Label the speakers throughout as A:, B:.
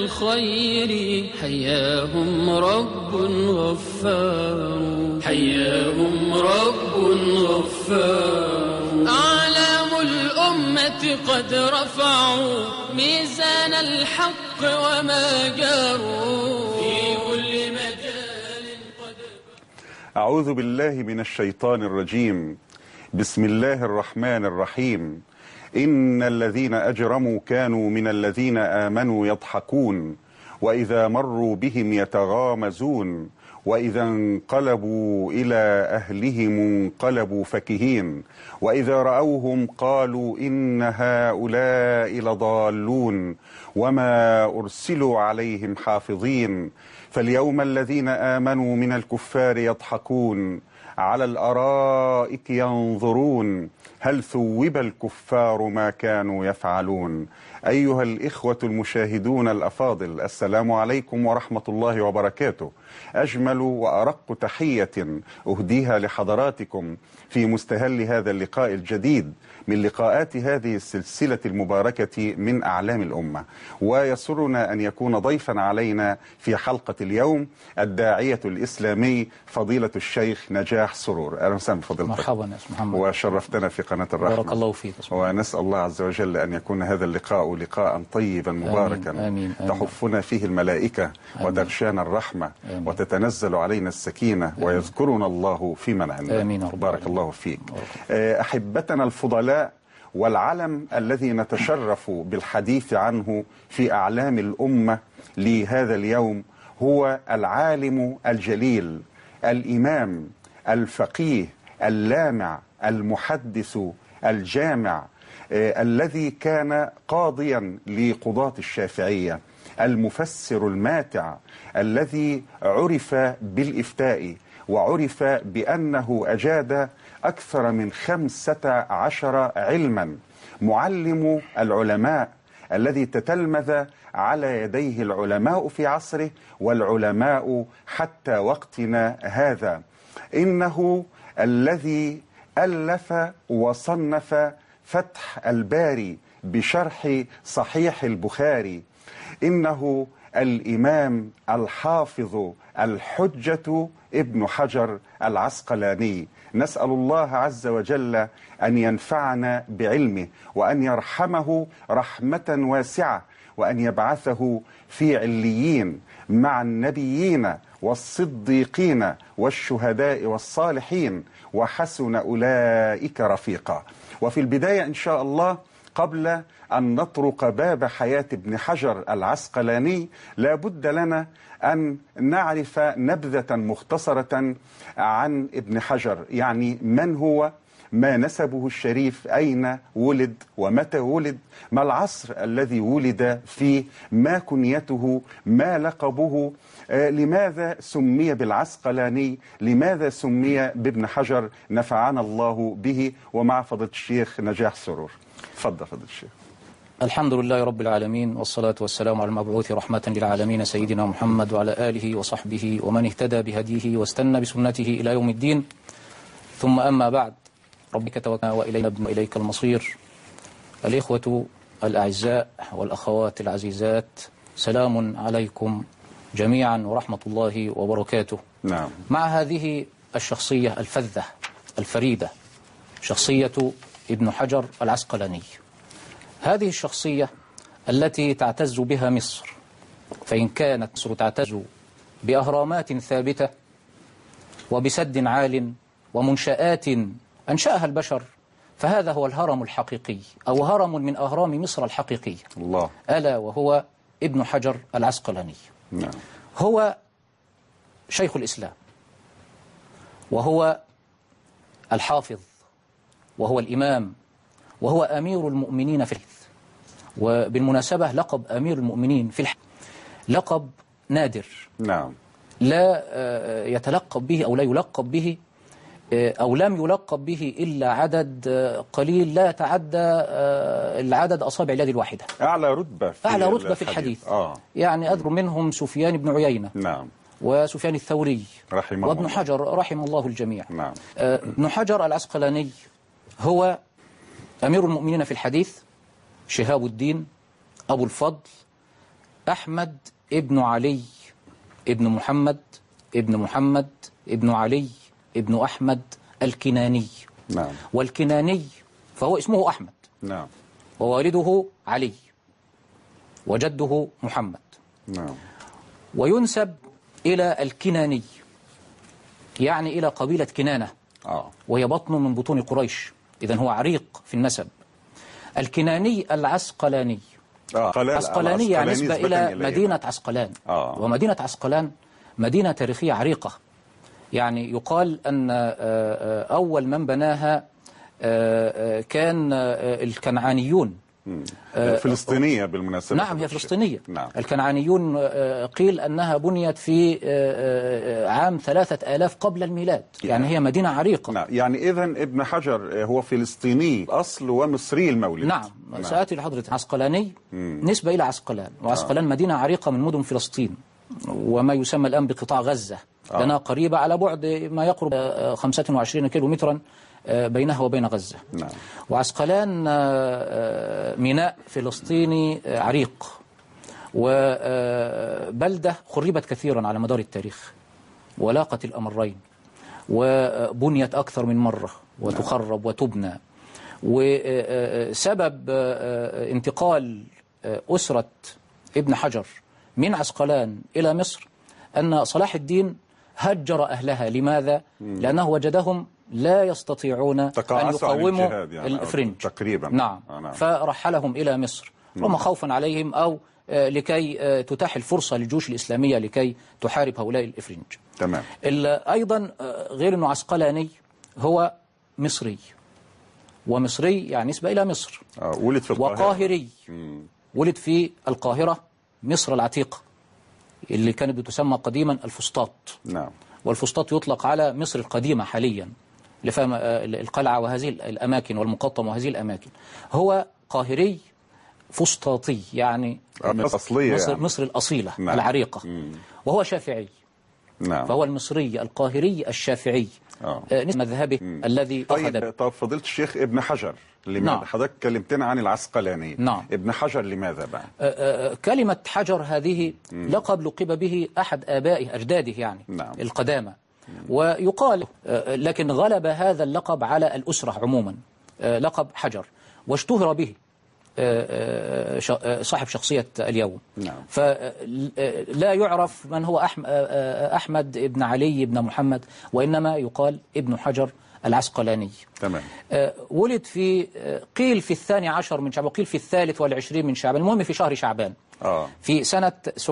A: الخير حياهم رب غفار، حياهم رب غفار. أعلام الأمة قد رفعوا ميزان الحق وما جاروا في كل مجال قد.
B: أعوذ بالله من الشيطان الرجيم. بسم الله الرحمن الرحيم. إن الذين أجرموا كانوا من الذين آمنوا يضحكون وإذا مروا بهم يتغامزون وإذا انقلبوا إلى أهلهم انقلبوا فكهين وإذا رأوهم قالوا إن هؤلاء لضالون وما أرسلوا عليهم حافظين. فاليوم الذين آمنوا من الكفار يضحكون على الأرائك ينظرون هل ثوب الكفار ما كانوا يفعلون. أيها الإخوة المشاهدون الأفاضل، السلام عليكم ورحمة الله وبركاته. أجمل وأرق تحية أهديها لحضراتكم في مستهل هذا اللقاء الجديد من لقاءات هذه السلسلة المباركة من أعلام الأمة. ويسرنا أن يكون ضيفا علينا في حلقة اليوم الداعية الإسلامي فضيلة الشيخ نجاح سرور. أهلا وسهلا بفضيلتك.
C: مرحبا يا محمد،
B: وشرفتنا في قناة الرحمة.
C: بارك الله فيك.
B: ونسأل الله عز وجل أن يكون هذا اللقاء لقاء طيبا مباركا.
C: آمين. آمين.
B: تحفنا فيه الملائكة وتغشانا الرحمة. آمين. وتتنزل علينا السكينة. آمين. ويذكرنا الله في من عنده.
C: آمين.
B: بارك الله فيك. أحبتنا الفضلاء، والعلم الذي نتشرف بالحديث عنه في أعلام الأمة لهذا اليوم هو العالم الجليل الإمام الفقيه اللامع المحدث الجامع الذي كان قاضيا لقضاة الشافعية، المفسر الماتع الذي عرف بالإفتاء وعرف بأنه أجاد أكثر من 15 علما، معلم العلماء الذي تتلمذ على يديه العلماء في عصره والعلماء حتى وقتنا هذا. إنه الذي ألف وصنف فتح الباري بشرح صحيح البخاري. إنه الإمام الحافظ الحجة ابن حجر العسقلاني. نسأل الله عز وجل أن ينفعنا بعلمه وأن يرحمه رحمة واسعة وأن يبعثه في عليين مع النبيين والصديقين والشهداء والصالحين وحسن أولئك رفيقا. وفي البداية إن شاء الله، قبل أن نطرق باب حياة ابن حجر العسقلاني، لا بد لنا أن نعرف نبذة مختصرة عن ابن حجر. يعني من هو، ما نسبه الشريف، أين ولد ومتى ولد، ما العصر الذي ولد فيه، ما كنيته، ما لقبه، لماذا سمي بالعسقلاني، لماذا سمي بابن حجر، نفعنا الله به ومع فضيلة الشيخ نجاح سرور. تفضل فضيلة الشيخ.
C: الحمد لله رب العالمين، والصلاة والسلام على المبعوث رحمة للعالمين سيدنا محمد وعلى آله وصحبه ومن اهتدى بهديه واستنى بسنته إلى يوم الدين. ثم أما بعد، ربك توكلنا وإليك المصير. الإخوة الأعزاء والأخوات العزيزات، سلام عليكم جميعا ورحمة الله وبركاته.
B: نعم.
C: مع هذه الشخصية الفذة الفريدة، شخصية ابن حجر العسقلاني، هذه الشخصية التي تعتز بها مصر، فإن كانت مصر تعتز بأهرامات ثابتة وبسد عال ومنشآت أنشأها البشر، فهذا هو الهرم الحقيقي أو هرم من أهرام مصر الحقيقية،
B: الله،
C: ألا وهو ابن حجر العسقلاني.
B: نعم.
C: هو شيخ الإسلام، وهو الحافظ، وهو الإمام، وهو أمير المؤمنين في الحديث. وبالمناسبة لقب أمير المؤمنين في الحديث لقب نادر.
B: نعم.
C: لا يتلقب به أو لا يلقب به أو لم يلقب به إلا عدد قليل لا يتعدى العدد أصابع اليد الواحدة.
B: أعلى رتبة
C: في الحديث. يعني أذكر منهم سفيان بن عيينة.
B: نعم.
C: وسفيان الثوري
B: رحمه
C: وابن
B: الله.
C: حجر رحمه الله الجميع.
B: نعم.
C: ابن حجر العسقلاني هو أمير المؤمنين في الحديث، شهاب الدين، أبو الفضل، أحمد ابن علي ابن محمد ابن محمد ابن علي ابن أحمد الكناني.
B: نعم.
C: والكناني فهو اسمه أحمد.
B: نعم.
C: ووالده علي وجده محمد.
B: نعم.
C: وينسب إلى الكناني، يعني إلى قبيلة كنانة، وهي بطن من بطون قريش، إذن هو عريق في النسب. الكناني العسقلاني. عسقلاني يعني نسبة إلى مدينة عسقلان. ومدينة عسقلان مدينة تاريخية عريقة، يعني يقال أن أول من بناها كان الكنعانيون.
B: فلسطينية بالمناسبة.
C: نعم، هي فلسطينية.
B: نعم.
C: الكنعانيون قيل أنها بنيت في عام 3000 قبل الميلاد، يعني هي مدينة عريقة.
B: نعم. يعني إذن ابن حجر هو فلسطيني أصل ومصري المولد.
C: نعم. سآتي لحضرة. عسقلاني نسبة إلى عسقلان، وعسقلان مدينة عريقة من مدن فلسطين، وما يسمى الآن بقطاع غزة، لأنها قريبة على بعد ما يقرب 25 كيلومترا بينها وبين غزة.
B: نعم.
C: وعسقلان ميناء فلسطيني عريق، وبلدة خربت كثيرا على مدار التاريخ، ولاقت الأمرين، وبنيت أكثر من مرة وتخرب وتبنى. وسبب انتقال أسرة ابن حجر من عسقلان إلى مصر أن صلاح الدين هجر أهلها. لماذا؟ لأنه وجدهم لا يستطيعون أن يقاوموا يعني الفرنج
B: تقريبا.
C: نعم. فرحلهم إلى مصر، رغم خوفا عليهم أو لكي تتاح الفرصة للجيوش الإسلامية لكي تحارب هؤلاء الفرنج.
B: تمام.
C: أيضا غير أنه عسقلاني، هو مصري، ومصري يعني نسبة إلى مصر.
B: ولد في القاهرة.
C: وقاهري. ولد في القاهرة، مصر العتيقة، اللي كانت بتسمى قديما الفسطاط.
B: نعم.
C: والفسطاط يطلق على مصر القديمة حاليا، لفهم القلعة وهذه الأماكن والمقطم وهذه الأماكن. هو قاهري فسطاطي، يعني
B: أصلية،
C: مصر,
B: يعني
C: مصر الأصيلة. نعم. العريقة. وهو شافعي.
B: نعم.
C: فهو المصري القاهري الشافعي. مذهبه الذي أخذ.
B: طب فضيلة الشيخ ابن حجر لماذا؟
C: نعم.
B: حضرتك كلمتنا عن العسقلاني.
C: نعم.
B: ابن حجر لماذا بقى؟
C: كلمة حجر هذه لقب لقب به أحد آبائه أجداده، يعني
B: نعم.
C: القدامى. ويقال لكن غلب هذا اللقب على الأسرة عموما، لقب حجر، واشتهر به صاحب شخصية اليوم.
B: نعم.
C: فلا يعرف من هو أحمد ابن علي ابن محمد، وإنما يقال ابن حجر العسقلاني.
B: تمام.
C: ولد في قيل في 12 من شعبان، وقيل في 23 من شعبان، المهم في شهر شعبان. في سنة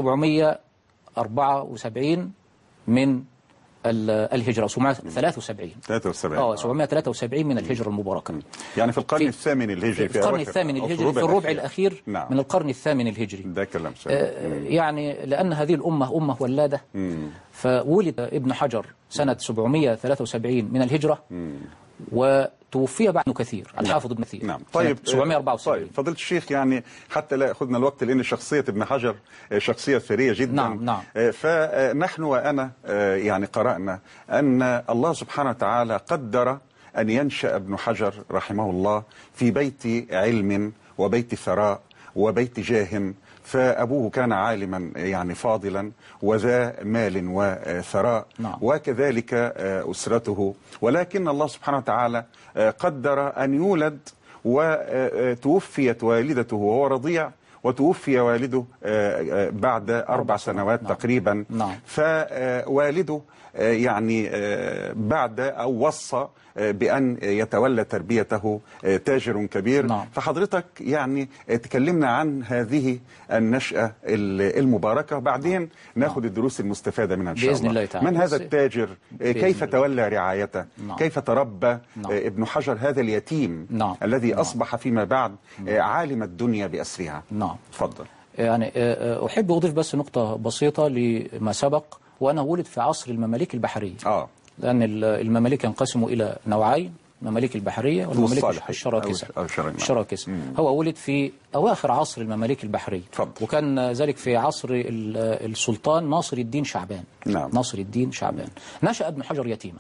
C: 774 من الهجرة، 773 773 من الهجرة المباركة،
B: يعني في القرن الثامن الهجري،
C: في القرن الثامن الهجري، في الربع الأخير.
B: نعم.
C: من القرن الثامن الهجري.
B: ده كلام
C: يعني لأن هذه الأمة أمة ولادة، فولد ابن حجر سنة 773 من الهجرة، وتوفي بعد كثير الحافظ ابن كثير.
B: نعم. طيب
C: 774.
B: طيب فضيلة الشيخ، يعني حتى لا أخذنا الوقت، لأن شخصية ابن حجر شخصية ثرية جدا.
C: نعم. نعم.
B: فنحن وأنا يعني قرأنا أن الله سبحانه وتعالى قدر أن ينشأ ابن حجر رحمه الله في بيت علم وبيت ثراء وبيت جاه. فأبوه كان عالما يعني فاضلا وذا مال وثراء.
C: نعم.
B: وكذلك أسرته، ولكن الله سبحانه وتعالى قدر أن يولد، وتوفيت والدته وهو رضيع، وتوفي والده بعد 4 سنوات. نعم. تقريبا.
C: نعم.
B: فوالده يعني بعد أو وصى بأن يتولى تربيته تاجر كبير.
C: نعم.
B: فحضرتك يعني تكلمنا عن هذه النشأة المباركة، بعدين ناخد الدروس المستفادة منها إن شاء
C: بإذن الله تعالى.
B: من هذا التاجر؟ كيف تولى رعايته؟
C: نعم.
B: كيف تربى ابن حجر هذا اليتيم الذي أصبح فيما بعد عالم الدنيا بأسرها؟
C: نعم.
B: تفضل.
C: يعني أحب أضيف بس نقطة بسيطة لما سبق، وأنا ولد في عصر المماليك البحرية. لأن المماليك ينقسموا إلى نوعين، المماليك البحرية والمماليك الشراكسة. هو ولد في أواخر عصر المماليك البحرية. وكان ذلك في عصر السلطان ناصر الدين شعبان.
B: نعم.
C: ناصر الدين شعبان. نشأ ابن حجر يتيما.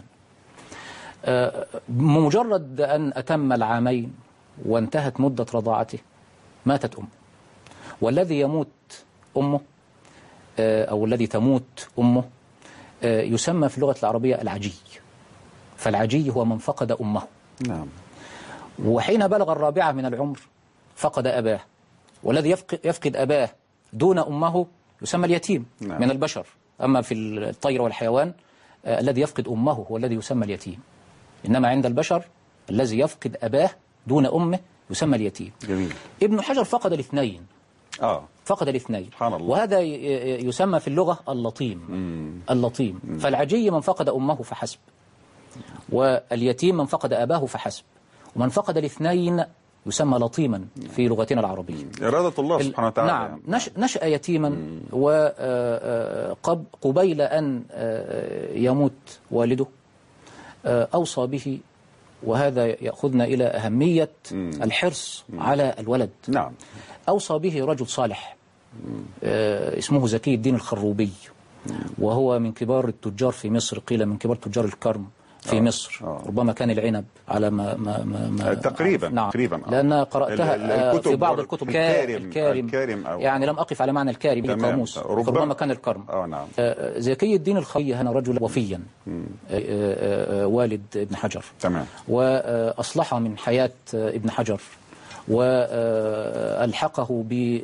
C: بمجرد أن أتم العامين وانتهت مدة رضاعته ماتت أمه، والذي يموت أمه أو الذي تموت أمه يسمى في اللغة العربية العجي. فالعجي هو من فقد أمه.
B: نعم.
C: وحين بلغ 4 من العمر فقد أباه، والذي يفقد أباه دون أمه يسمى اليتيم. نعم. من البشر. أما في الطير والحيوان الذي يفقد أمه هو الذي يسمى اليتيم، إنما عند البشر الذي يفقد أباه دون أمه يسمى اليتيم.
B: جميل.
C: ابن حجر فقد الاثنين. فقد الاثنين.
B: سبحان الله.
C: وهذا يسمى في اللغة اللطيم. اللطيم. فالعجي من فقد أمه فحسب، واليتيم من فقد أباه فحسب، ومن فقد الاثنين يسمى لطيما في لغتنا العربية.
B: إرادة الله سبحانه وتعالى.
C: نعم. نشأ يتيما، وقبيل أن يموت والده أوصى به، وهذا يأخذنا إلى أهمية الحرص على الولد.
B: نعم.
C: أوصى به رجل صالح اسمه زكي الدين الخروبي، وهو من كبار التجار في مصر، قيل من كبار تجار الكرم في مصر. ربما كان العنب على ما
B: تقريبا.
C: نعم.
B: تقريبا.
C: لأن قرأتها في بعض الكتب. الكارم يعني لم أقف على معنى الكارم بالقاموس، ربما كان الكرم.
B: نعم.
C: زكي الدين الخروبي هنا رجل وفيا، والد ابن حجر.
B: تمام.
C: وأصلحه من حياة ابن حجر، وألحقه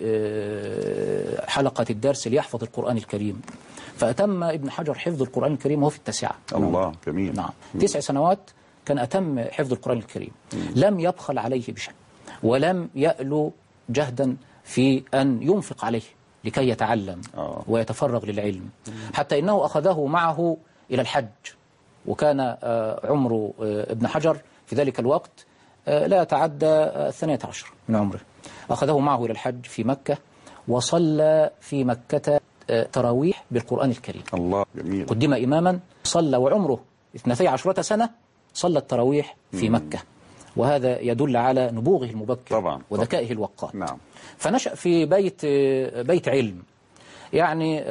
C: بحلقة الدرس ليحفظ القرآن الكريم، فأتم ابن حجر حفظ القرآن الكريم وهو في 9.
B: الله جميل.
C: نعم. 9 سنوات كان أتم حفظ القرآن الكريم. لم يبخل عليه بشيء، ولم يألو جهدا في أن ينفق عليه لكي يتعلم ويتفرغ للعلم، حتى إنه أخذه معه إلى الحج. وكان عمر ابن حجر في ذلك الوقت لا يتعدى 12 من عمره. أخذه معه إلى الحج في مكة، وصلى في مكة تراويح بالقرآن الكريم.
B: الله جميل.
C: قدم إماما صلى وعمره 12 سنة، صلى التراويح في مكة، وهذا يدل على نبوغه المبكر
B: طبعا.
C: وذكائه الوقات.
B: نعم.
C: فنشأ في بيت علم. يعني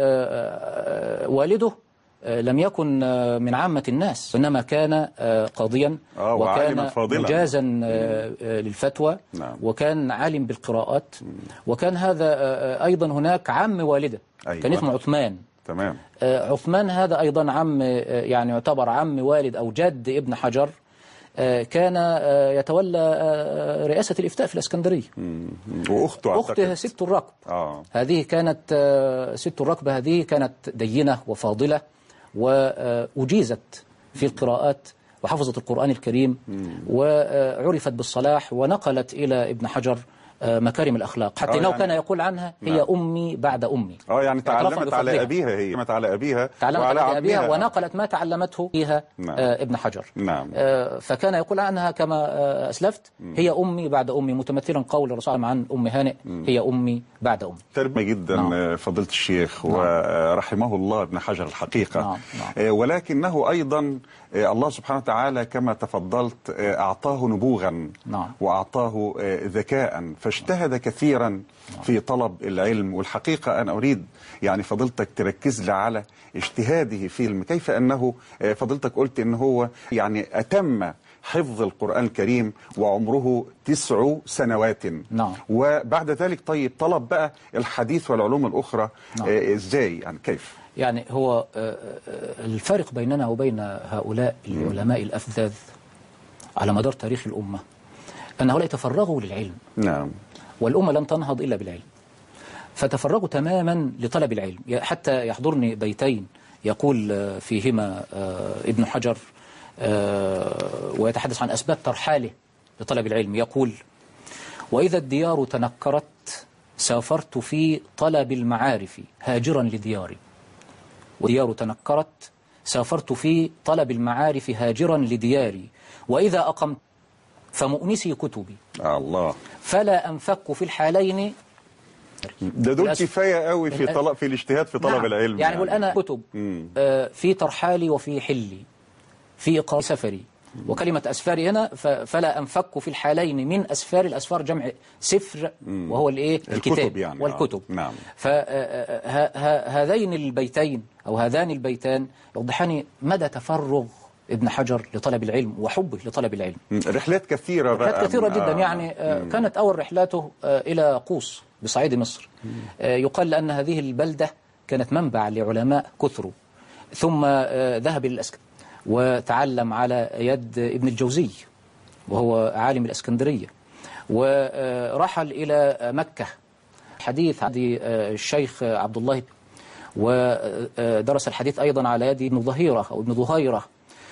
C: والده لم يكن من عامة الناس، إنما كان قاضيا، وكان مجازا للفتوى.
B: نعم.
C: وكان عالم بالقراءات. وكان هذا أيضا هناك عم والده.
B: أيوة.
C: كان اسمه عثمان.
B: تمام.
C: عثمان هذا أيضا عم، يعني يعتبر عم والد أو جد ابن حجر. كان يتولى رئاسة الإفتاء في الإسكندرية. أخته ست الركب. هذه كانت ست الركب، هذه كانت دينة وفاضلة، وأجيزت في القراءات، وحفظت القرآن الكريم، وعرفت بالصلاح، ونقلت إلى ابن حجر مكارم الأخلاق، حتى إنه كان يقول عنها هي أمي بعد أمي.
B: يعني تعلمت على أبيها، هي تعلمت على أبيها ونقلت
C: ما تعلمته فيها ابن حجر.
B: نعم.
C: فكان يقول عنها كما أسلفت هي أمي بعد أمي، متمثلا قول الرسول عن أم هانئ هي أمي بعد أمي.
B: تربية جدا. فضيلة الشيخ. ورحمه الله ابن حجر الحقيقة. ولكنه أيضا الله سبحانه وتعالى كما تفضلت أعطاه نبوغا. وأعطاه ذكاء، فاجتهد كثيرا في طلب العلم. والحقيقة أنا أريد يعني فضيلتك تركز لي على اجتهاده في العلم، كيف أنه فضيلتك قلت أنه هو يعني أتم حفظ القرآن الكريم وعمره 9 سنوات. وبعد ذلك طيب طلب بقى الحديث والعلوم الأخرى. إزاي يعني كيف؟
C: يعني هو الفارق بيننا وبين هؤلاء العلماء الأفذاذ على مدار تاريخ الأمة أن هؤلاء تفرغوا للعلم.
B: نعم.
C: والأمة لن تنهض إلا بالعلم، فتفرغوا تماما لطلب العلم. حتى يحضرني بيتين يقول فيهما ابن حجر ويتحدث عن أسباب ترحاله لطلب العلم. يقول: وإذا الديار تنكرت سافرت في طلب المعارف هاجرا لدياري. وديار تنكرت سافرت في طلب المعارف هاجرا لدياري، وإذا أقمت فمؤنسي كتبي.
B: الله.
C: فلا أنفك في الحالين.
B: دول كفاية قوي في الاجتهاد في طلب العلم.
C: يعني يقول أنا كتب في ترحالي وفي حلي، في إقامة سفري. وكلمة أسفاري هنا فلا أنفك في الحالين من أسفار. الأسفار جمع سفر، وهو الكتاب
B: يعني.
C: والكتب.
B: نعم.
C: فهذين البيتين أو هذان البيتان يوضحان مدى تفرغ ابن حجر لطلب العلم وحبه لطلب العلم.
B: رحلات كثيرة بقى.
C: رحلات كثيرة جدا. يعني كانت أول رحلاته إلى قوس بصعيد مصر. يقال أن هذه البلدة كانت منبع لعلماء كثروا، ثم ذهب إلى الإسكندرية وتعلم على يد ابن الجوزي وهو عالم الإسكندرية، ورحل إلى مكة حديث عند الشيخ عبد الله، ودرس الحديث أيضا على يد ابن ظهيرة أو ابن ظهيرة،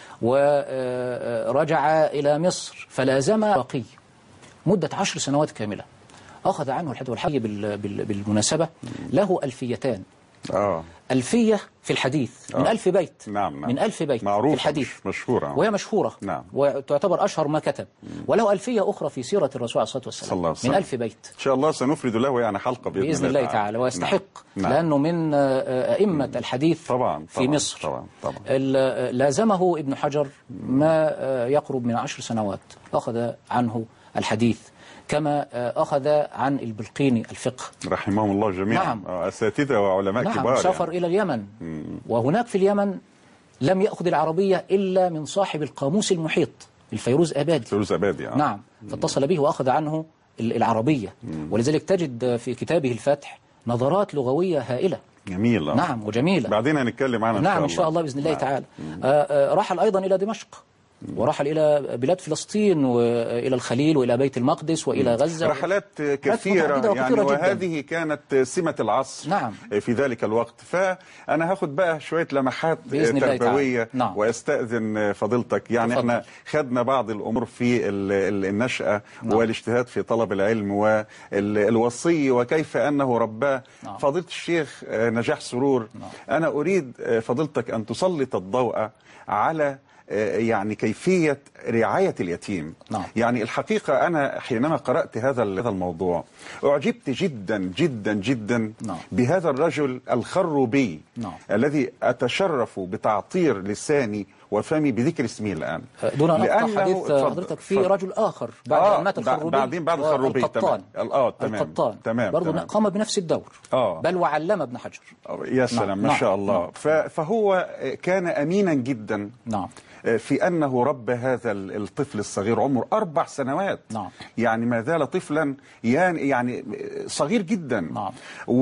C: ورجع إلى مصر فلازم رقي مدة 10 سنوات كاملة. أخذ عنه الحديث، والحي بالمناسبة له ألفيتان. ألفية في الحديث من 1000 بيت.
B: نعم.
C: من 1000 بيت في الحديث،
B: مشهورة،
C: وهي مشهورة.
B: نعم.
C: وتعتبر أشهر ما كتب. وله ألفية أخرى في سيرة الرسول عليه الصلاة والسلام من 1000 بيت.
B: إن شاء الله سنفرد له يعني حلقة
C: بإذن الله تعالى، ويستحق.
B: نعم.
C: لأنه من أئمة الحديث
B: طبعا
C: في مصر.
B: طبعا.
C: لازمه ابن حجر ما يقرب من 10 سنوات، أخذ عنه الحديث كما أخذ عن البلقيني الفقه
B: رحمهم الله جميعا.
C: نعم.
B: أساتذة وعلماء كبار.
C: نعم. سافر إلى اليمن، وهناك في اليمن لم يأخذ العربية إلا من صاحب القاموس المحيط الفيروز أبادي. نعم. فاتصل به وأخذ عنه العربية. ولذلك تجد في كتابه الفتح نظرات لغوية هائلة
B: جميلة.
C: نعم، وجميلة.
B: بعدين هنتكلم عنها.
C: نعم إن شاء الله بإذن الله تعالى. رحل أيضا إلى دمشق، ورحل إلى بلاد فلسطين وإلى الخليل وإلى بيت المقدس وإلى غزة.
B: رحلات كثيرة يعني، وهذه كانت سمة العصر.
C: نعم.
B: في ذلك الوقت. فأنا هاخد بقى شوية لمحات تربوية.
C: نعم.
B: وأستأذن فضيلتك يعني تفضل. احنا خدنا بعض الأمور في النشأة. نعم. والاجتهاد في طلب العلم والوصي وكيف أنه رباه. نعم. فضيلة الشيخ نجاح سرور. نعم. أنا أريد فضيلتك أن تسلط الضوء على يعني كيفية رعاية اليتيم.
C: نعم.
B: يعني الحقيقة أنا حينما قرأت هذا الموضوع أعجبت جدا جدا جدا.
C: نعم.
B: بهذا الرجل الخروبي.
C: نعم.
B: الذي أتشرف بتعطير لساني وفمي بذكر اسمه الآن.
C: دون أن أقطع حديث حضرتك في رجل آخر بعد أن مات الخروبي.
B: بعد الخروبي.
C: القطان.
B: تمام.
C: تمام. برضو قام بنفس الدور. بل وعلم ابن حجر.
B: يا سلام. ما شاء الله. فهو كان أمينا جدا.
C: نعم.
B: في أنه رب هذا الطفل الصغير عمره 4 سنوات.
C: نعم.
B: يعني ما زال طفلا يعني صغير جدا.
C: نعم.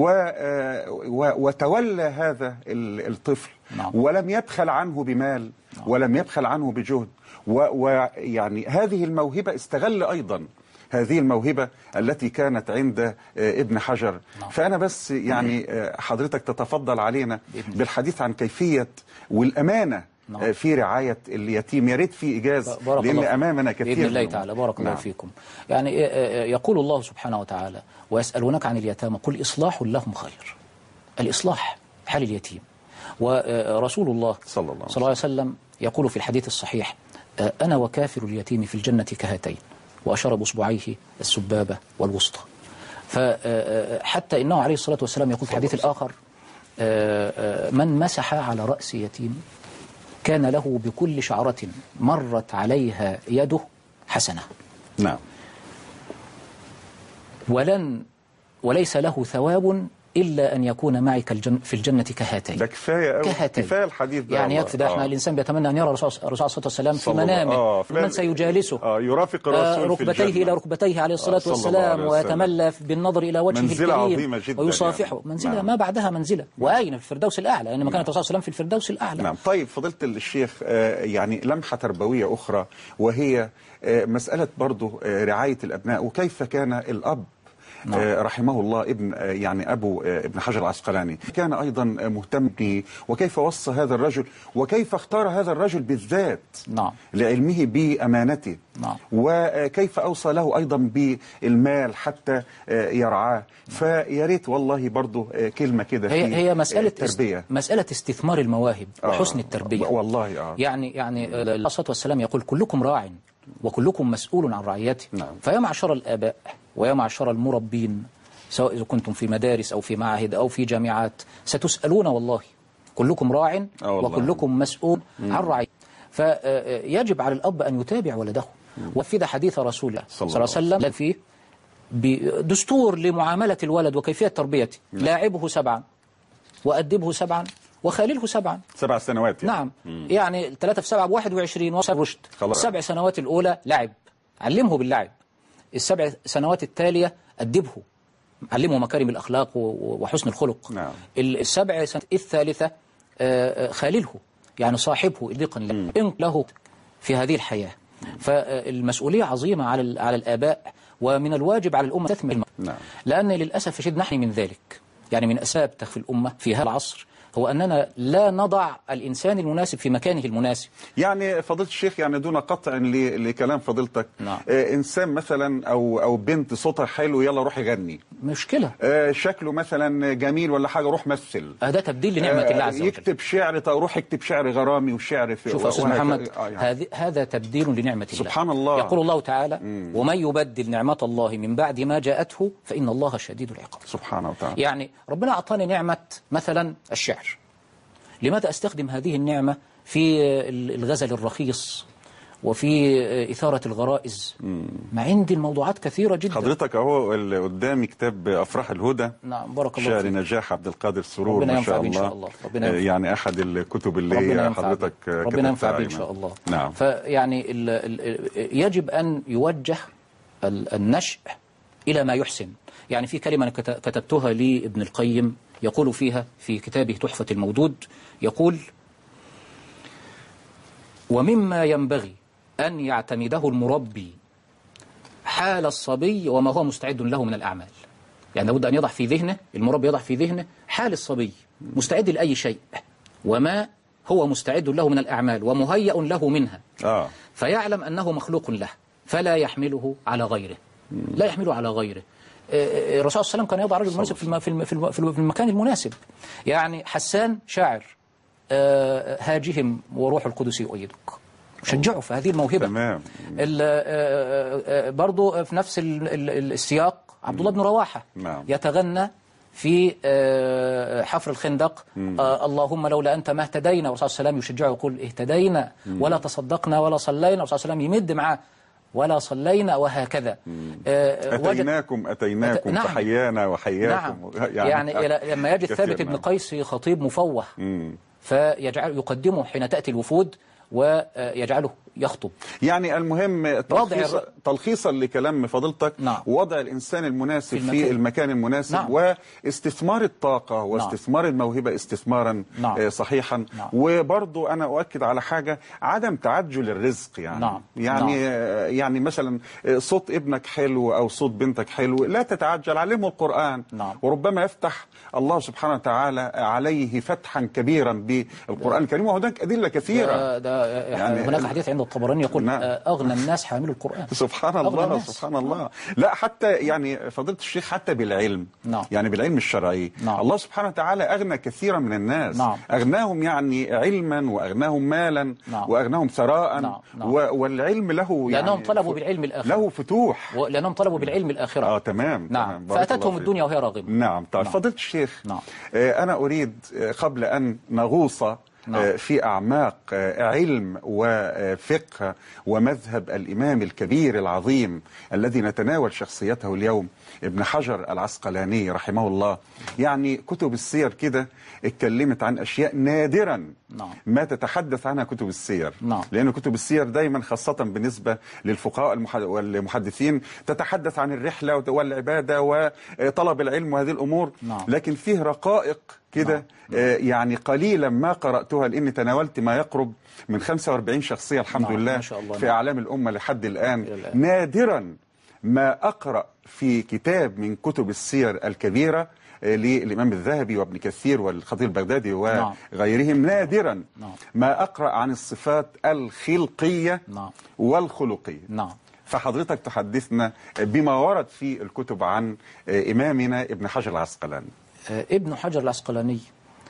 B: وتولى هذا الطفل.
C: نعم.
B: ولم يبخل عنه بمال. نعم. ولم يبخل عنه بجهد. ويعني هذه الموهبة استغل أيضا هذه الموهبة التي كانت عند ابن حجر.
C: نعم.
B: فأنا بس يعني حضرتك تتفضل علينا بالحديث عن كيفية والأمانة. نعم. في رعاية اليتيم. يا ريت في إيجاز لأن أمامنا كثير
C: بإذن الله تعالى. بارك الله فيكم. يعني يقول الله سبحانه وتعالى: ويسألونك عن اليتامى قل إصلاح لهم خير. الإصلاح حال اليتيم. ورسول الله صلى الله عليه وسلم يقول في الحديث الصحيح: أنا وكافر اليتيم في الجنة كهاتين، وأشار بأصبعيه السبابة والوسطى. فحتى إنه عليه الصلاة والسلام يقول في الحديث الآخر: من مسح على رأس يتيم كان له بكل شعرة مرت عليها يده حسنة.
B: نعم.
C: وليس له ثواب إلا أن يكون معك في الجنة كهاتين.
B: ده كفاية
C: كفاية
B: الحديث ده.
C: يعني يكفي ده. احنا الإنسان بيتمنى أن يرى الرسول عليه الصلاة والسلام في منامه من سيجالسه.
B: يرافق الرسول
C: ركبتيه إلى ركبتيه عليه الصلاة والسلام، ويتملى بالنظر إلى وجهه الكريم ويصافحه.
B: يعني.
C: منزلة. نعم.
B: نعم.
C: ما بعدها منزلة. وأين؟ في الفردوس الأعلى، لأن مكان الرسول صلى الله عليه وسلم في الفردوس الأعلى.
B: نعم. طيب فضيلة الشيخ، يعني لمحة تربوية أخرى، وهي مسألة برضو رعاية الأبناء، وكيف كان الأب نعم. رحمه الله يعني أبو ابن حجر العسقلاني كان أيضا مهتم به، وكيف وصى هذا الرجل، وكيف اختار هذا الرجل بالذات
C: نعم.
B: لعلمه بأمانته.
C: نعم.
B: وكيف أوصى له أيضا بالمال حتى يرعاه. فيا ريت والله برضو كلمة كده.
C: هي مسألة استثمار المواهب وحسن التربية.
B: والله
C: يعني الصلاة والسلام يقول: كلكم راع وكلكم مسؤول عن رعيته.
B: نعم.
C: فيا معشر الآباء ويا معشر المربين، سواء إذا كنتم في مدارس أو في معاهد أو في جامعات، ستسألون والله. كلكم راع وكلكم مسؤول عن رعيته. فيجب على الأب أن يتابع ولده. وفي حديث رسول الله صلى الله عليه وسلم فيه بدستور لمعاملة الولد وكيفية تربيته: لاعبه 7 وأدبه 7 وخالله 7.
B: 7 سنوات
C: يعني. نعم. يعني 3 في 7 ب21 وصل رشد. 7 سنوات الأولى لعب، علمه باللعب. 7 سنوات التالية أدبه علمه مكارم الأخلاق وحسن الخلق.
B: نعم.
C: السبع سنة الثالثة خالله، يعني صاحبه إليقا له في هذه الحياة. فالمسؤولية عظيمة على الآباء، ومن الواجب على الأمة تثمر.
B: نعم.
C: لأن للأسف الشديد نحن من ذلك، يعني من أسباب تخفي الأمة في هذا العصر هو أننا لا نضع الإنسان المناسب في مكانه المناسب.
B: يعني فضيلة الشيخ، يعني دون قطع لكلام فضيلتك،
C: نعم.
B: إنسان مثلا أو بنت صوتها حلو، يلا روح يغني،
C: مشكلة.
B: شكله مثلا جميل ولا حاجة، روح مثل.
C: ده تبديل لنعمة الله عز وجل.
B: يكتب شعر، روح اكتب شعر غرامي وشعر في.
C: شوف يا أستاذ محمد، هذا تبديل لنعمة الله.
B: سبحان الله.
C: يقول الله تعالى: ومن يبدل نعمة الله من بعد ما جاءته فإن الله شديد العقاب.
B: سبحانه وتعالى.
C: يعني ربنا أعطاني نعمة مثلا الشعر، لماذا أستخدم هذه النعمة في الغزل الرخيص وفي إثارة الغرائز؟ ما عندي الموضوعات كثيرة جدا.
B: حضرتك أهو اللي قدامي كتاب أفراح الهدى.
C: نعم، بارك الله
B: شعر
C: فيك.
B: نجاح عبد القادر سرور،
C: ربنا
B: ما
C: ينفع
B: شاء
C: بيه إن شاء
B: الله.
C: الله.
B: يعني أحد الكتب اللي حضرتك
C: ربنا ينفع بيه إن شاء الله.
B: نعم.
C: فيعني يجب أن يوجه النشء إلى ما يحسن. يعني في كلمة كتبتها لابن القيم يقول فيها في كتابه تحفة المودود، يقول: ومما ينبغي أن يعتمده المربي حال الصبي وما هو مستعد له من الأعمال. يعني لابد أن يضع في ذهنه، المربي يضع في ذهنه حال الصبي مستعد لأي شيء وما هو مستعد له من الأعمال ومهيأ له منها، فيعلم أنه مخلوق له فلا يحمله على غيره. لا يحمله على غيره. الرسول صلى الله عليه وسلم كان يضع رجل مناسب في المكان المناسب. يعني حسان شاعر هاجهم وروح القدس يؤيدك، شجعه في هذه الموهبة.
B: تمام.
C: برضو في نفس السياق عبد الله بن رواحة
B: نعم.
C: يتغنى في حفر الخندق: اللهم لولا أنت ما اهتدينا. والرسول صلى الله عليه وسلم يشجعه يقول: اهتدينا ولا تصدقنا ولا صلينا. والرسول صلى الله عليه وسلم يمد معاه: ولا صلينا، وهكذا.
B: أتيناكم نعم. فحيانا وحياكم.
C: نعم. يعني لما يجد ثابت بن قيس خطيب مفوه فيجعل يقدمه حين تأتي الوفود ويجعله يخطب.
B: يعني المهم تلخيصا لكلام فضيلتك،
C: نعم.
B: وضع الإنسان المناسب في المكان المناسب،
C: نعم.
B: واستثمار الطاقة واستثمار الموهبة استثمارا
C: نعم.
B: صحيحا.
C: نعم.
B: وبرضو أنا أؤكد على حاجة: عدم تعجل الرزق. يعني
C: نعم.
B: يعني مثلا صوت ابنك حلو أو صوت بنتك حلو، لا تتعجل، علمه القرآن.
C: نعم.
B: وربما يفتح الله سبحانه عليه فتحا كبيرا بالقرآن الكريم، وهناك أدلة كثيرة.
C: يعني هناك حديث عند الطبراني يقول: نعم. أغنى الناس حامل القرآن.
B: سبحان الله. سبحان الله. لا، حتى يعني فضيلة الشيخ، حتى بالعلم.
C: نعم.
B: يعني بالعلم الشرعي.
C: نعم.
B: الله سبحانه وتعالى أغنى كثيرا من الناس.
C: نعم.
B: أغناهم يعني علما، وأغناهم مالا.
C: نعم.
B: وأغناهم ثراء.
C: نعم.
B: والعلم له
C: يعني لأنهم طلبوا بالعلم الآخرة،
B: له فتوح،
C: لأنهم طلبوا بالعلم الآخرة.
B: تمام.
C: نعم. فأتتهم الدنيا وهي راغمة.
B: نعم. طيب فضيلة الشيخ،
C: نعم.
B: أنا أريد قبل أن نغوص في أعماق علم وفقه ومذهب الإمام الكبير العظيم الذي نتناول شخصيته اليوم، ابن حجر العسقلاني رحمه الله، يعني كتب السير كده اتكلمت عن أشياء نادرا ما تتحدث عنها كتب السير. لأن كتب السير دايما خاصة بالنسبة للفقهاء والمحدثين تتحدث عن الرحلة والعبادة وطلب العلم وهذه الأمور. لكن فيه رقائق كده يعني قليلا ما قرأتها، لأني تناولت ما يقرب من 45 شخصية الحمد لله في أعلام الأمة لحد الآن. نادرا ما أقرأ في كتاب من كتب السير الكبيرة للإمام الذهبي وابن كثير والخطيب البغدادي وغيرهم، نادرا ما أقرأ عن الصفات الخلقية والخلقية. فحضرتك تحدثنا بما ورد في الكتب عن إمامنا ابن حجر العسقلاني.
C: ابن حجر العسقلاني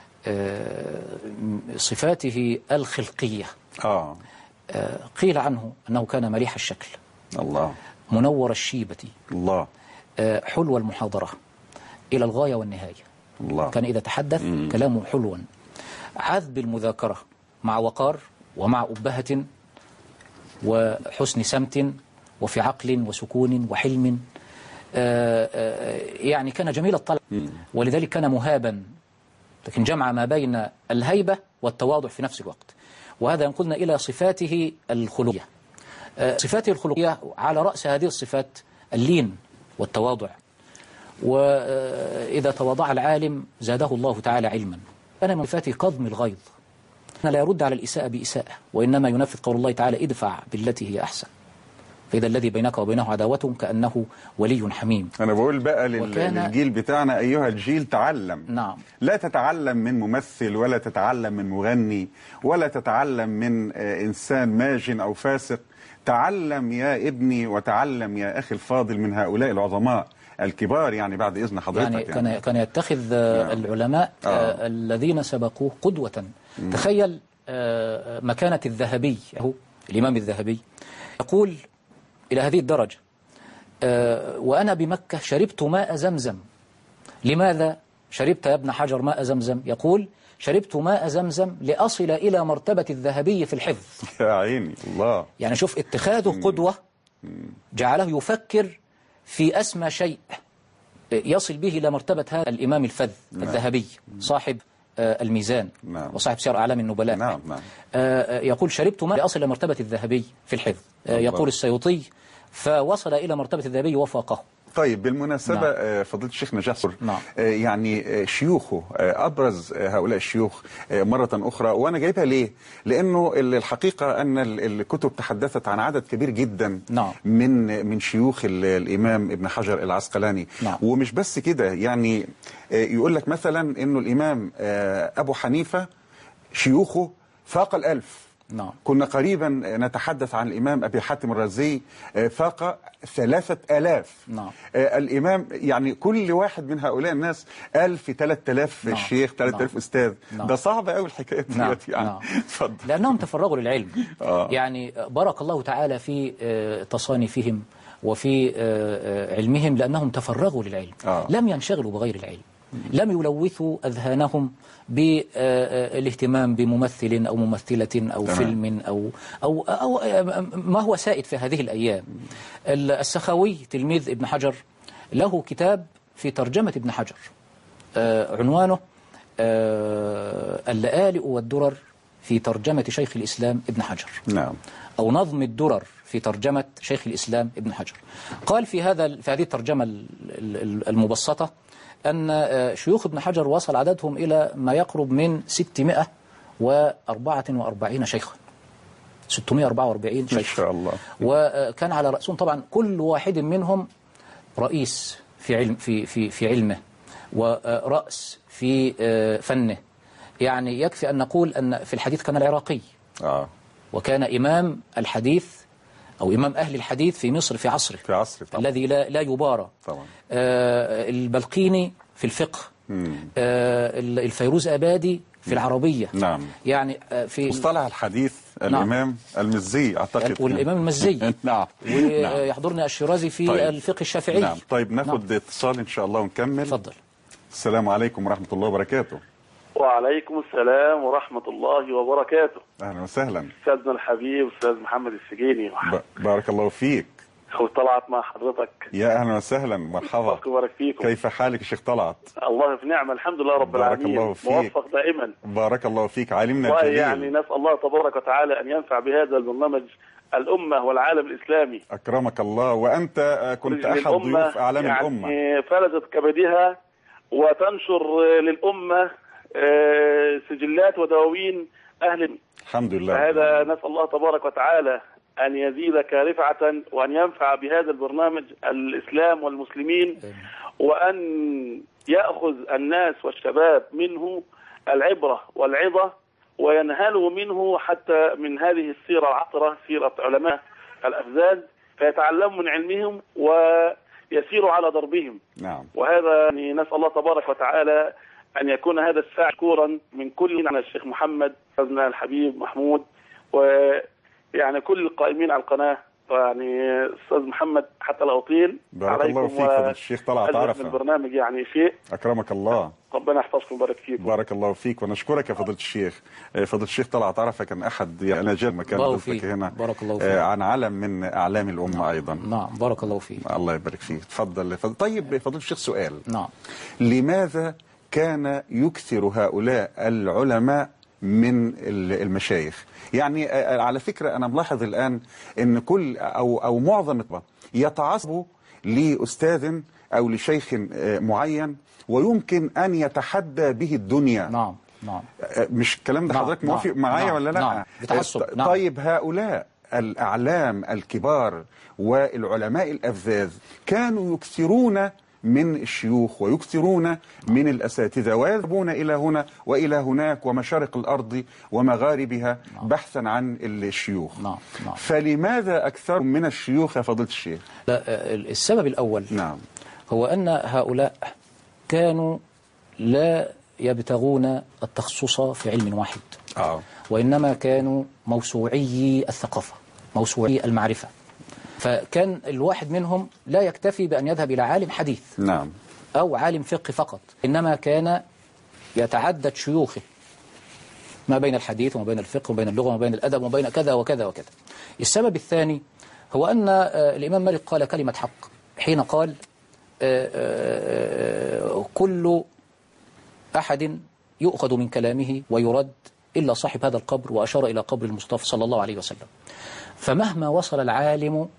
C: صفاته الخلقية قيل عنه أنه كان مليح الشكل،
B: الله،
C: منور الشيبة،
B: الله،
C: حلو المحاضرة إلى الغاية والنهاية، الله. كان إذا تحدث كلامه حلوا، عذب المذاكرة مع وقار ومع أبهة وحسن سمت وفي عقل وسكون وحلم. يعني كان جميل الطلع، ولذلك كان مهابا، لكن جمع ما بين الهيبة والتواضع في نفس الوقت. وهذا ينقلنا إلى صفاته الخلقية. صفاته الخلقية على رأس هذه الصفات اللين والتواضع وإذا تواضع العالم زاده الله تعالى علما. أنا من صفاتي كظم الغيظ، أنا لا يرد على الإساءة بإساءة، وإنما ينفذ قول الله تعالى ادفع بالتي هي أحسن فإذا الذي بينك وبينه عداوة كأنه ولي حميم.
B: أنا بقول بقى للجيل بتاعنا أيها الجيل تعلم.
C: نعم.
B: لا تتعلم من ممثل ولا تتعلم من مغني ولا تتعلم من إنسان ماجن أو فاسق. تعلم يا ابني وتعلم يا أخي الفاضل من هؤلاء العظماء الكبار، يعني بعد إذن حضرتك.
C: يعني كان يتخذ العلماء الذين سبقوه قدوة. تخيل مكانة الذهبي، هو الإمام الذهبي يقول إلى هذه الدرجة: وأنا بمكة شربت ماء زمزم. لماذا شربت يا ابن حجر ماء زمزم؟ يقول: شربت ماء زمزم لأصل إلى مرتبة الذهبي في الحفظ. يا
B: عيني الله.
C: يعني شوف اتخاذه قدوة جعله يفكر في أسمى شيء يصل به إلى مرتبة هذا الإمام الفذ الذهبي صاحب الميزان وصاحب سير أعلام النبلاء. يقول: شربت ماء لأصل إلى مرتبة الذهبي في الحفظ. يقول السيوطي: فوصل إلى مرتبة الذهبي وفاقه.
B: طيب بالمناسبة فضيلة الشيخ نجاح يعني شيوخه أبرز هؤلاء الشيوخ مرة أخرى، وأنا جايبها ليه؟ لأنه الحقيقة أن الكتب تحدثت عن عدد كبير جدا من شيوخ الإمام ابن حجر العسقلاني. ومش بس كده، يعني يقول لك مثلا أنه الإمام أبو حنيفة شيوخه فاق 1000. كنا قريبا نتحدث عن الإمام أبي حاتم الرازي فاق 3000. الإمام يعني كل واحد من هؤلاء الناس 1000 3000 شيخ 3000 أستاذ. ده صعب قوي الحكاية ديت يعني. اتفضل.
C: لأنهم تفرغوا للعلم. يعني بارك الله تعالى في تصانيفهم وفي علمهم، لأنهم تفرغوا للعلم. لم ينشغلوا بغير العلم، لم يلوثوا أذهانهم بالاهتمام بممثل أو ممثلة أو فيلم أو ما هو سائد في هذه الأيام. السخاوي تلميذ ابن حجر له كتاب في ترجمة ابن حجر عنوانه اللآلئ والدرر في ترجمة شيخ الإسلام ابن حجر. أو نظم الدرر في ترجمة شيخ الإسلام ابن حجر. قال في هذه الترجمة المبسطة أن شيوخ ابن حجر وصل عددهم إلى ما يقرب من 644 شيخا. 644 شيخ.
B: إن شاء الله.
C: وكان على رأسهم طبعا كل واحد منهم رئيس في علمه ورأس في فنه. يعني يكفي أن نقول أن في الحديث كان العراقي وكان إمام الحديث أو إمام أهل الحديث في مصر في عصره
B: طبعا.
C: الذي لا يبارى طبعا. البلقيني في الفقه، الفيروز أبادي في العربية. يعني في
B: مصطلح الحديث الإمام المزي أعتقد،
C: والإمام المزي. ويحضرنا الشيرازي في الفقه الشافعي.
B: طيب ناخد اتصال إن شاء الله ونكمل.
C: تفضل.
B: السلام عليكم ورحمة الله وبركاته.
D: وعليكم السلام ورحمة الله وبركاته.
B: أهلا وسهلا.
D: أستاذنا الحبيب أستاذ محمد السجيني.
B: بارك الله فيك.
D: طلعت مع حضرتك.
B: يا أهلا وسهلا، مرحبا.
D: بارك فيكم.
B: كيف حالك يا شيخ طلعت؟
D: الله في نعمة الحمد لله رب العالمين.
B: بارك الله فيك.
D: موفق دائما.
B: بارك الله فيك. عالمنا الجليل.
D: يعني نسأل الله تبارك وتعالى أن ينفع بهذا البرنامج الأمة والعالم الإسلامي.
B: أكرمك الله. وأنت كنت أحد ضيوف أعلام الأمة.
D: يعني فلذت كبدها وتنشر للأمة سجلات ودواوين أهل.
B: الحمد لله.
D: فهذا نسأل الله تبارك وتعالى أن يزيدك رفعة وأن ينفع بهذا البرنامج الإسلام والمسلمين، وأن يأخذ الناس والشباب منه العبرة والعظة وينهلوا منه حتى من هذه السيرة العطرة، سيرة علماء الأفزاز، فيتعلموا من علمهم ويسيروا على دربهم. وهذا يعني نسأل الله تبارك وتعالى أن يكون هذا الساعة شكورا من كل على الشيخ محمد أستاذنا الحبيب محمود، ويعني كل القائمين على القناة. يعني أستاذ محمد حتى لا أطيل
B: بارك الله فيك فضيلة الشيخ طلعت عرفة.
D: البرنامج يعني شيء.
B: أكرمك الله.
D: ربنا يحفظكم ويبارك فيكم.
B: بارك الله فيك ونشكرك يا فضيلة الشيخ. فضيلة الشيخ طلعت عرفة كان أحد نجاة مكان ضيفتك هنا.
C: بارك الله فيك.
B: عن علم من أعلام الأمة أيضا.
C: نعم بارك الله فيك.
B: الله يبارك فيك. تفضل. طيب فضيلة الشيخ سؤال.
C: لماذا
B: كان يكثر هؤلاء العلماء من المشايخ؟ يعني على فكرة أنا ملاحظ الآن أن كل أو معظم يتعصب لأستاذ أو لشيخ معين ويمكن أن يتحدى به الدنيا.
C: نعم نعم.
B: مش الكلام ده حضرتك موافق معايا ولا لا؟
C: نعم. بتعصب. نعم.
B: طيب هؤلاء الأعلام الكبار والعلماء الأفذاذ كانوا يكثرون من الشيوخ ويكثرون من الأساتذة ويذهبون إلى هنا وإلى هناك ومشارق الأرض ومغاربها بحثا عن الشيوخ. فلماذا أكثر من الشيوخ يا فضيلة الشيخ؟
C: لا، السبب الأول هو أن هؤلاء كانوا لا يبتغون التخصص في علم واحد، وإنما كانوا موسوعي الثقافة، موسوعي المعرفة. فكان الواحد منهم لا يكتفي بأن يذهب إلى عالم حديث أو عالم فقه فقط، إنما كان يتعدد شيوخه ما بين الحديث وما بين الفقه وما بين اللغة وما بين الأدب وما بين كذا وكذا وكذا. السبب الثاني هو أن الإمام مالك قال كلمة حق حين قال كل أحد يؤخذ من كلامه ويرد إلا صاحب هذا القبر، وأشار إلى قبر المصطفى صلى الله عليه وسلم. فمهما وصل العالم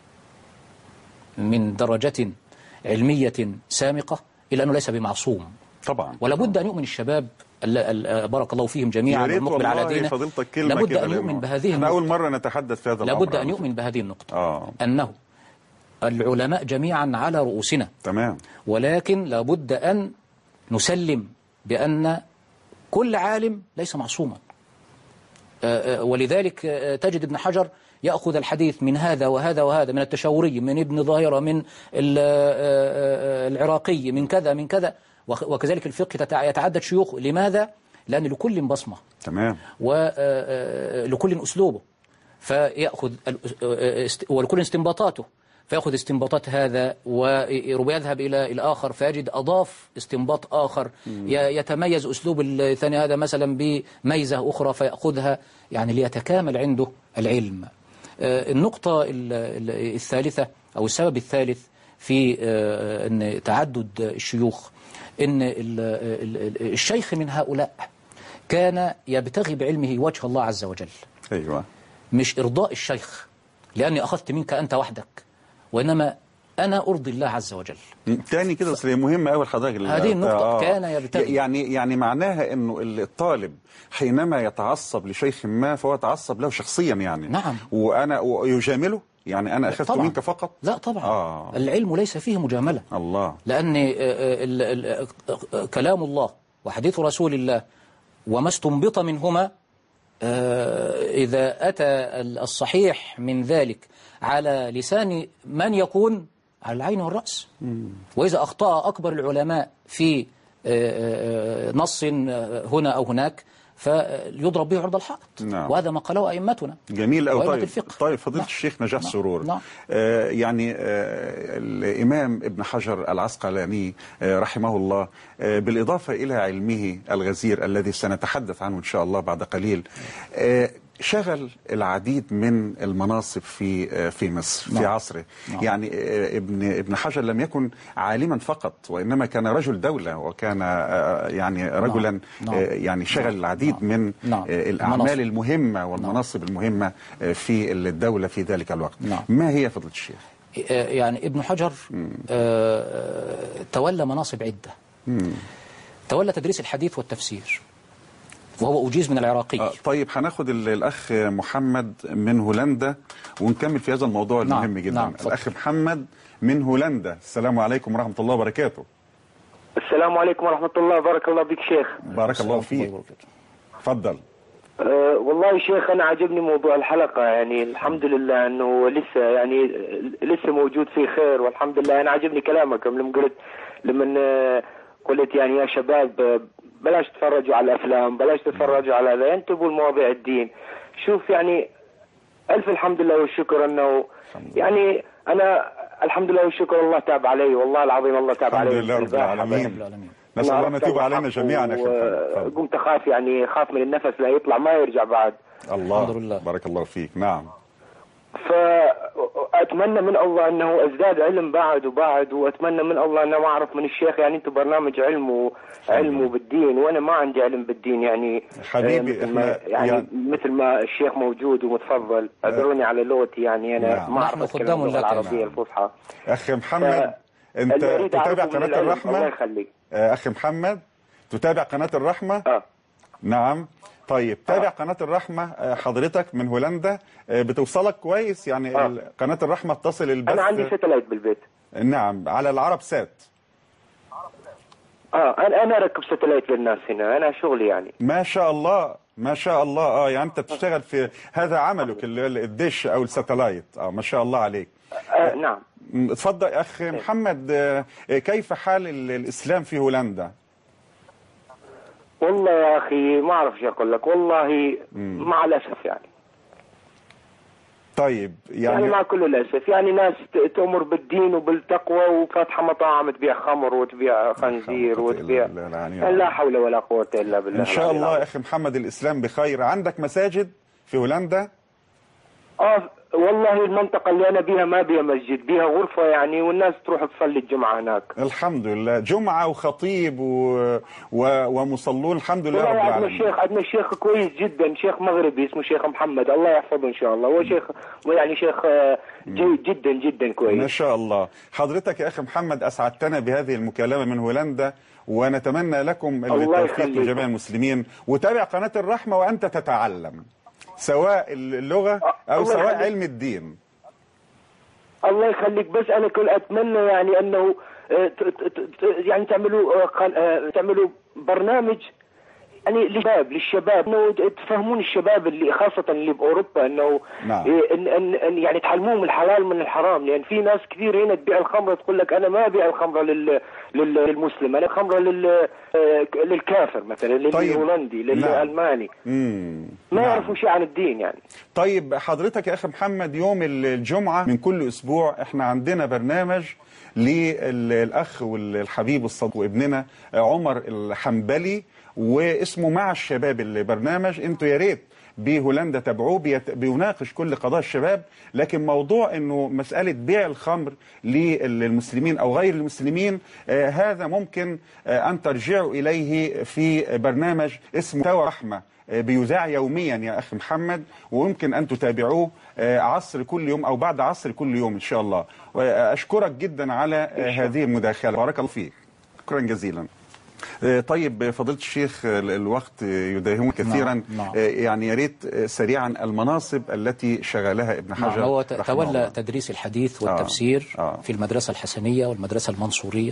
C: من درجة علمية سامقة إلا أنه ليس بمعصوم
B: طبعا،
C: ولا بد أن يؤمن الشباب بارك الله فيهم جميعا والمقبل على دينه، لابد أن يؤمن بهذه النقطة.
B: أول مرة نتحدث في هذا الأمر،
C: لابد أن يؤمن بهذه النقطة أنه العلماء جميعا على رؤوسنا،
B: تمام،
C: ولكن لابد أن نسلم بأن كل عالم ليس معصوما. ولذلك تجد ابن حجر يأخذ الحديث من هذا وهذا وهذا، من التشاوري، من ابن ظاهرة، من العراقي، من كذا من كذا، وكذلك الفقه يتعدد شيوخ. لماذا؟ لأن لكل بصمة، تمام، ولكل أسلوبه، فيأخذ ولكل استنباطاته، فيأخذ استنباطات هذا ويذهب إلى الآخر فيجد أضاف استنباط آخر يتميز أسلوب الثاني هذا مثلا بميزة أخرى فيأخذها، يعني ليتكامل عنده العلم. النقطة الثالثة أو السبب الثالث في أن تعدد الشيوخ أن الشيخ من هؤلاء كان يبتغي بعلمه وجه الله عز وجل.
B: أيوة.
C: مش إرضاء الشيخ لأني أخذت منك أنت وحدك، وإنما أنا أرضي الله عز وجل.
B: تاني كده أصل مهمة أوي حضرتك
C: هذه النقطة. كان يبتغي
B: يعني معناها إنه الطالب حينما يتعصب لشيخ ما فهو يتعصب له شخصيا يعني.
C: نعم.
B: وأنا يجامله، يعني أنا أخذت منك فقط.
C: لا طبعا. العلم ليس فيه مجاملة.
B: الله.
C: لأن كلام الله وحديث رسول الله وما استنبط منهما إذا أتى الصحيح من ذلك على لسان من يكون على العين والرأس. وإذا أخطأ أكبر العلماء في نص هنا أو هناك فيضرب به عرض الحائط.
B: نعم.
C: وهذا ما قاله أئمتنا.
B: جميل أوي. طيب فضيلة الشيخ نجاح سرور.
C: نعم.
B: يعني الإمام ابن حجر العسقلاني رحمه الله بالإضافة إلى علمه الغزير الذي سنتحدث عنه إن شاء الله بعد قليل، شغل العديد من المناصب في مصر في عصره. يعني ابن حجر لم يكن عالما فقط، وإنما كان رجل دولة، وكان يعني رجلا يعني شغل العديد من الأعمال المهمة والمناصب المهمة في الدولة في ذلك الوقت. ما هي فضيلة الشيخ؟
C: يعني ابن حجر تولى مناصب عدة. تولى تدريس الحديث والتفسير، وهو أجيز من العراقي.
B: طيب هناخد الأخ محمد من هولندا ونكمل في هذا الموضوع المهم جدا. الأخ محمد من هولندا، السلام عليكم ورحمة الله وبركاته.
E: السلام عليكم ورحمة الله، بارك الله بك شيخ.
B: بارك الله فيك. تفضل.
E: والله شيخ أنا عجبني موضوع الحلقة، يعني الحمد لله أنه لسه موجود فيه خير، والحمد لله. أنا عجبني كلامك لما قلت يعني يا شباب بلاش تتفرجوا على الأفلام، بلاش تتفرجوا على هذا، انتبهوا لمواضيع الدين. شوف يعني ألف الحمد لله والشكر أنه يعني أنا الحمد لله والشكر الله تاب علي، والله العظيم الله تاب علي.
B: الحمد لله رب العالمين. نسأل الله أن نتوب علينا جميعا.
E: قمت أخاف يعني خاف من النفس لا يطلع ما يرجع بعد.
B: الله. الحمد لله. بارك الله فيك. نعم.
E: اتمنى من الله انه ازداد علم بعد وبعد، واتمنى من الله انه ما اعرف من الشيخ، يعني انتم برنامج علم بالدين، وانا ما عندي علم بالدين يعني
B: حبيبي احنا
E: يعني مثل ما الشيخ موجود ومتفضل، اعذروني على لغتي، يعني انا ما اعرف اتكلم اللغه العربيه الفصحى.
B: اخي محمد انت تتابع قناه الرحمه؟
E: الله يخليك.
B: اخي محمد تتابع قناه الرحمه؟ نعم. طيب تابع قناة الرحمة حضرتك من هولندا، بتوصلك كويس يعني قناة الرحمة تصل البث؟
E: أنا عندي ساتلايت بالبيت.
B: نعم على العرب سات.
E: أنا أركب ساتلايت للناس هنا، أنا شغلي يعني.
B: ما شاء الله ما شاء الله. يعني أنت بتشتغل في هذا عملك الدش أو الساتلايت. ما شاء الله عليك.
E: نعم.
B: اتفضل أخ محمد، كيف حال الإسلام في هولندا؟
E: والله يا أخي ما أعرف شو أقول لك، والله مع الأسف يعني.
B: طيب
E: يعني مع كل الأسف، يعني ناس تأمر بالدين وبالتقوى وفاتحة مطاعم تبيع خمر وتبيع خنزير وتبيع لا حول ولا قوة إلا بالله.
B: إن شاء الله يا أخي محمد الإسلام بخير. عندك مساجد في هولندا؟
E: والله المنطقة اللي أنا بيها ما بيها مسجد، بيها غرفة يعني، والناس تروح تصلي الجمعة هناك.
B: الحمد لله، جمعة وخطيب ومصلون الحمد لله رب العالمين.
E: عندنا شيخ كويس جدا، شيخ مغربي اسمه شيخ محمد، الله يحفظه إن شاء الله، هو شيخ يعني شيخ جيد جدا جدا كويس.
B: ما شاء الله. حضرتك يا أخي محمد أسعدتنا بهذه المكالمة من هولندا، ونتمنى لكم التوفيق لجميع المسلمين. وتابع قناة الرحمة وأنت تتعلم سواء اللغة أو سواء علم الدين.
E: الله يخليك. بس أنا كل أتمنى يعني أنه يعني تعملوا برنامج يعني للشباب انه تفهمون الشباب اللي خاصه اللي باوروبا انه إن يعني تعلموهم الحلال من الحرام، لان في ناس كثير هنا تبيع الخمره تقول لك انا ما ابيع الخمره للمسلم، انا الخمره للكافر مثلا، للهولندي للالماني. ما يعرفوا شيء عن الدين يعني.
B: طيب حضرتك يا اخي محمد يوم الجمعه من كل اسبوع احنا عندنا برنامج للاخ والحبيب الصديق وابننا عمر الحنبلي، واسمه مع الشباب. البرنامج انتوا يا ريت بهولندا تابعوه، بيناقش كل قضايا الشباب، لكن موضوع انه مسألة بيع الخمر للمسلمين او غير المسلمين هذا ممكن ان ترجعوا اليه في برنامج اسمه توا رحمة بيذاع يوميا يا اخي محمد، ويمكن ان تتابعوه عصر كل يوم او بعد عصر كل يوم ان شاء الله. واشكرك جدا على هذه المداخلة، بارك الله فيك، شكرا جزيلا. طيب فضيلة الشيخ الوقت يداهمنا كثيرا. يعني يا ريت سريعا المناصب التي شغلها ابن حجر.
C: هو تولى تدريس الحديث والتفسير في المدرسة الحسنية والمدرسة المنصورية.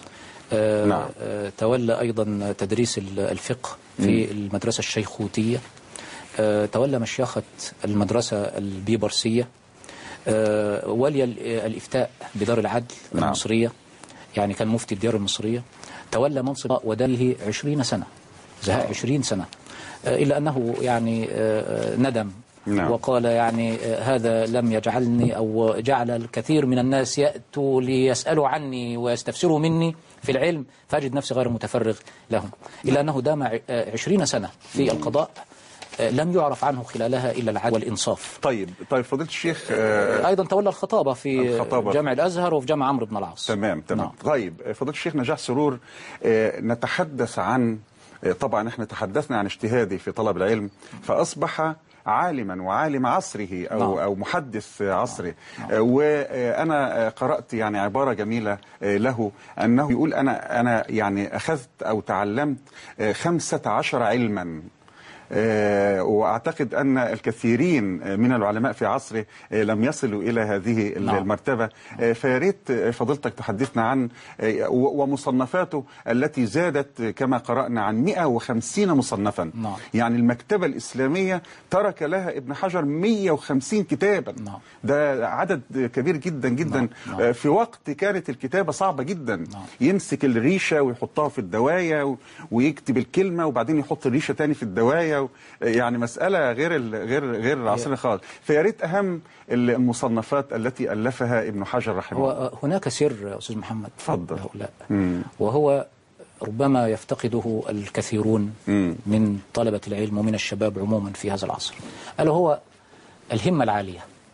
C: تولى أيضا تدريس الفقه في المدرسة الشيخوتية. تولى مشيخة المدرسة البيبرسية. ولي الإفتاء بدار العدل المصرية، يعني كان مفتي الديار المصرية. تولى منصب وداره 20 سنة، زهاء 20 سنة، إلا أنه يعني ندم وقال يعني هذا لم يجعلني أو جعل الكثير من الناس يأتوا ليسألوا عني ويستفسروا مني في العلم، فأجد نفسي غير متفرغ لهم. إلا أنه دام 20 سنة في القضاء لم يعرف عنه خلالها إلا العدل والإنصاف.
B: طيب فضيلة الشيخ
C: أيضا تولى الخطابة في جامع الأزهر وفي جامع عمرو بن العاص.
B: تمام. طيب فضيلة الشيخ نجاح سرور، نتحدث عن، طبعا احنا تحدثنا عن اجتهاده في طلب العلم، فأصبح عالما وعالم عصره أو محدث عصره. وأنا قرأت يعني عبارة جميلة له، أنه يقول أنا يعني أخذت أو تعلمت 15 علما. وأعتقد أن الكثيرين من العلماء في عصره لم يصلوا إلى هذه المرتبة. فياريت فضلتك تحدثنا عن ومصنفاته التي زادت كما قرأنا عن 150 مصنفا. يعني المكتبة الإسلامية ترك لها ابن حجر 150 كتابا. ده عدد كبير جدا جدا. في وقت كانت الكتابة صعبة جدا. يمسك الريشة ويحطها في الدواية ويكتب الكلمة وبعدين يحط الريشة تاني في الدواية، يعني مسألة غير العصر خالص. فياريت أهم المصنفات التي ألفها ابن حجر رحمه الله.
C: هناك سر أستاذ محمد
B: تفضل.
C: وهو ربما يفتقده الكثيرون من طلبة العلم ومن الشباب عموما في هذا العصر، ألا هو الهمة العالية.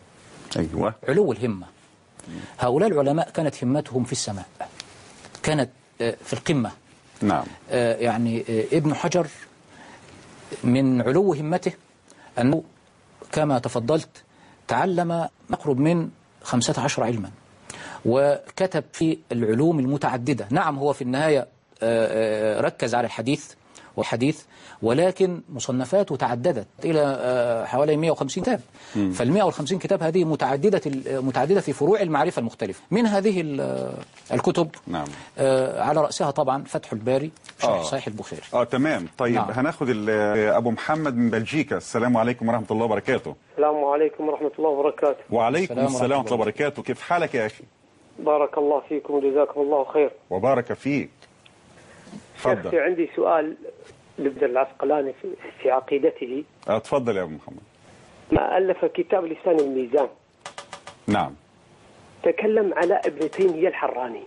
B: أيوة.
C: علو الهمة. هؤلاء العلماء كانت همتهم في السماء، كانت في القمة.
B: نعم.
C: يعني ابن حجر من علو همته أنه كما تفضلت تعلم مقرب من 15 علما، وكتب في العلوم المتعددة. نعم هو في النهاية ركز على الحديث والحديث، ولكن مصنفاته تعددت إلى حوالي 150 كتاب. فال 150 كتاب هذه متعددة في فروع المعرفة المختلفة. من هذه الكتب
B: نعم.
C: على رأسها طبعا فتح الباري شرح صحيح البخاري.
B: تمام. طيب نعم. هناخد أبو محمد من بلجيكا. السلام عليكم ورحمة الله وبركاته.
F: السلام عليكم ورحمة الله وبركاته.
B: وعليكم السلام ورحمة الله وبركاته. كيف حالك يا أخي؟
F: بارك الله فيكم وجزاكم الله خير.
B: وبارك فيك.
F: تفضل. عندي سؤال لابن العسقلاني في عقيدته.
B: تفضل يا أبو محمد.
F: ما ألف كتاب لسان الميزان.
B: نعم.
F: تكلم على ابن تيمية الحراني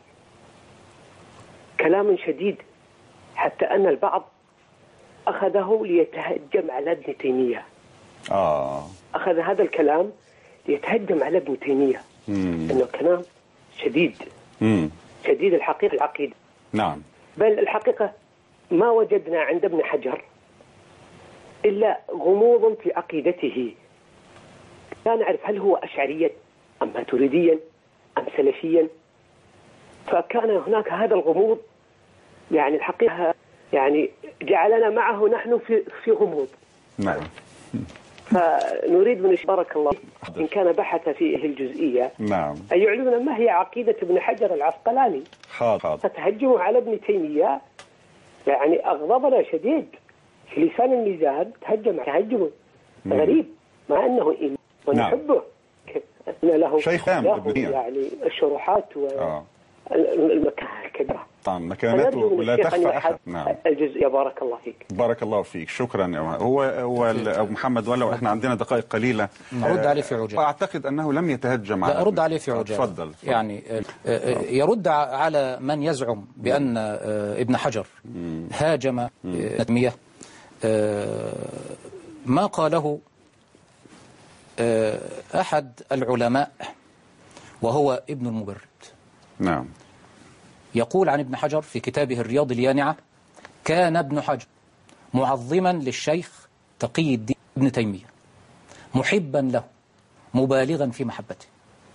F: كلام شديد، حتى أن البعض أخذه ليتهجم على ابن تيمية. أخذ هذا الكلام ليتهجم على ابن تيمية، إنه كلام شديد. شديد الحقيقة العقيدة.
B: نعم.
F: بل الحقيقة ما وجدنا عند ابن حجر إلا غموض في عقيدته، لا نعرف هل هو أشعريا أم ماتريديا أم سلفيا. فكان هناك هذا الغموض، يعني الحقيقة يعني جعلنا معه نحن في غموض.
B: نعم.
F: فنريد من بارك الله إن كان بحث في الجزئية
B: نعم
F: أن يعلمنا ما هي عقيدة ابن حجر العسقلاني. فتهجموا على ابن تيمية يعني أغضبنا شديد. في لسان الميزان تهجم غريب، مع أنه إمام ونحبه. أن له يعني الشروحات والمكانة الكبيرة.
B: طبعا مكانته لا تخفى أحد.
F: نعم. الجزئية بارك الله فيك.
B: بارك الله فيك. شكرا. هو أبو محمد، ولو احنا عندنا دقائق قليلة
C: أرد عليه في عجالة.
B: أعتقد أنه لم يتهجم على.
C: لا أرد عليه في عجالة.
B: تفضل.
C: يعني يرد على من يزعم بأن ابن حجر هاجم تيمية ما قاله أحد العلماء وهو ابن المبرد.
B: نعم.
C: يقول عن ابن حجر في كتابه الرياض اليانعة: كان ابن حجر معظما للشيخ تقي الدين ابن تيمية، محبا له، مبالغا في محبته.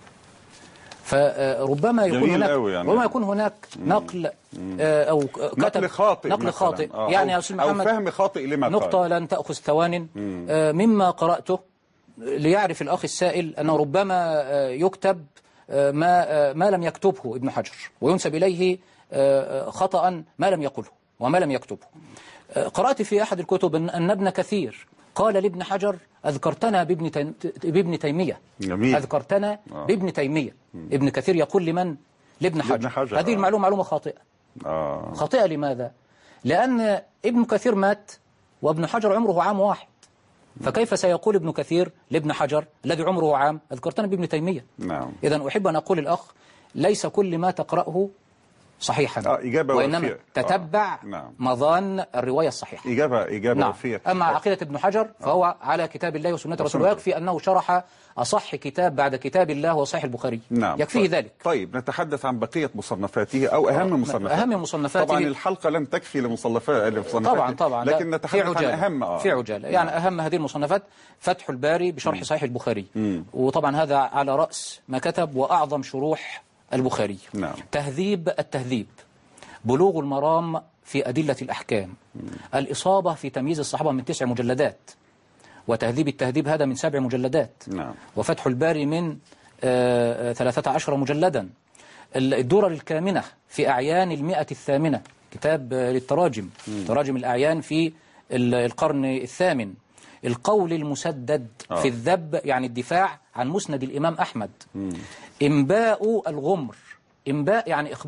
C: فربما يكون هناك نقل أو
B: نقل خاطئ
C: يعني يا أستاذ محمد،
B: أو فهم خاطئ لما
C: نقطة لن تأخذ ثوان مما قرأته ليعرف الأخ السائل أنه ربما يكتب ما لم يكتبه ابن حجر وينسب إليه خطأ ما لم يقله وما لم يكتبه. قرأت في أحد الكتب أن ابن كثير قال لابن حجر: أذكرتنا بابن تيمية.
B: جميل.
C: أذكرتنا بابن تيمية. ابن كثير يقول لمن؟ لابن حجر. هذه المعلومة معلومة خاطئة. خاطئة لماذا؟ لأن ابن كثير مات وابن حجر عمره عام واحد، فكيف سيقول ابن كثير لابن حجر الذي عمره عام: أذكرتنا بابن تيمية؟
B: نعم.
C: إذن أحب أن أقول الأخ: ليس كل ما تقرأه صحيحا، وإنما تتبع مظان الرواية الصحيحة.
B: إجابة وفية.
C: أما عقيدة ابن حجر فهو على كتاب الله وسنة رسوله، ويكفي أنه شرح أصح كتاب بعد كتاب الله وصحيح البخاري.
B: نعم.
C: يكفيه ذلك.
B: طيب نتحدث عن بقية مصنفاته أو أهم مصنفاته. طبعا الحلقة لن تكفي لمصنفاته
C: طبعا
B: لكن نتحدث عن أهم
C: في عجالة. يعني أهم هذه المصنفات فتح الباري بشرح صحيح البخاري، وطبعا هذا على رأس ما كتب وأعظم شروح البخاري.
B: نعم.
C: تهذيب التهذيب، بلوغ المرام في أدلة الأحكام، الإصابة في تمييز الصحابة من 9 مجلدات، وتهذيب التهذيب هذا من 7 مجلدات.
B: نعم.
C: وفتح الباري من 13 مجلدا. الدرر الكامنة في أعيان 108، كتاب للتراجم، تراجم الأعيان في القرن الثامن. القول المسدد في الذب، يعني الدفاع عن مسند الإمام أحمد. إنباء الغمر، إنباء يعني إخبار،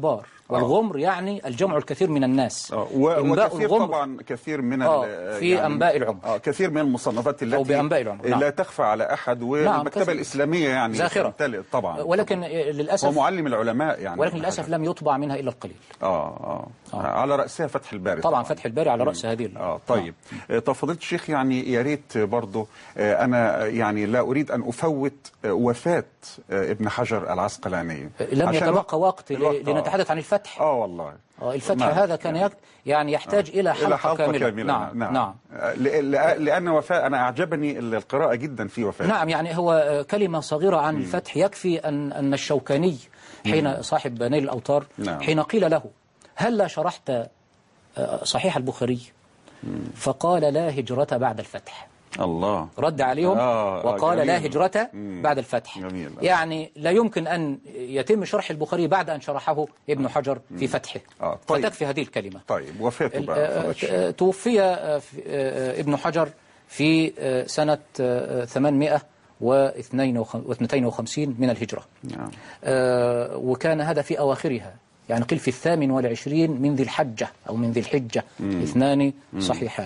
C: والغمر يعني الجمع الكثير من الناس.
B: وكثير طبعا كثير من
C: في يعني أنباء العمر،
B: كثير من المصنفات التي
C: بأنباء العمر
B: لا تخفى على أحد، والمكتبة الإسلامية يعني
C: زاخرة
B: طبعا،
C: ولكن للأسف
B: هو معلم العلماء يعني،
C: ولكن للأسف لم يطبع منها إلا القليل.
B: على رأسها فتح الباري
C: طبعا فتح الباري على رأس هذه.
B: طيب. طب فضيلة الشيخ، يعني يا ريت برضه أنا يعني لا أريد أن أفوت وفاة ابن حجر العسقلاني،
C: لم يتبقى وقت لنتحدث عن الفتح.
B: والله
C: الفتح هذا كان يعني يحتاج إلى حلقة كاملة. نعم.
B: لأن وفاة أنا أعجبني القراءة جدا في وفاة.
C: نعم، يعني هو كلمة صغيرة عن الفتح يكفي أن الشوكاني حين صاحب نيل الأوطار حين قيل له هل لا شرحت صحيح البخاري فقال لا هجرة بعد الفتح.
B: الله
C: رد عليهم وقال لا هجرة بعد الفتح.
B: جميل.
C: يعني لا يمكن أن يتم شرح البخاري بعد أن شرحه ابن حجر في فتحه.
B: طيب.
C: فتكفي هذه الكلمة.
B: طيب وفاته بقى
C: توفي ابن حجر في سنة 852 من الهجرة. وكان هذا في أواخرها، يعني قيل في 28 من ذي الحجة أو من ذي الحجة، اثنان صحيحان.